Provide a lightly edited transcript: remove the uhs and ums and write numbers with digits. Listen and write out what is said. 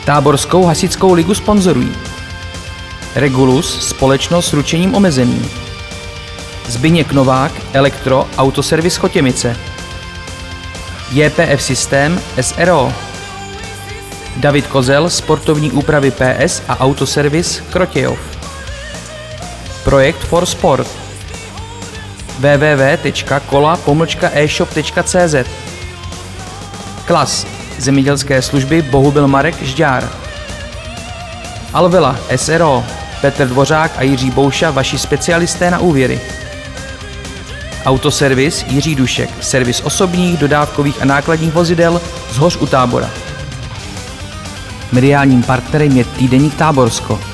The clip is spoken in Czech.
Táborskou hasičskou ligu sponzorují Regulus, společnost s ručením omezeným, Zbyněk Novák, Elektro, autoservis Chotěmice, JPF Systém, SRO, David Kozel, sportovní úpravy PS a autoservis Krotějov, Projekt for Sport, www.kola-eshop.cz, Klas, zemědělské služby Bohubil Marek Žďár, Alvela, SRO, Petr Dvořák a Jiří Bouša, vaši specialisté na úvěry. Autoservis Jiří Dušek, servis osobních, dodávkových a nákladních vozidel z Hoř u Tábora. Mediálním partnerem je týdeník Táborsko.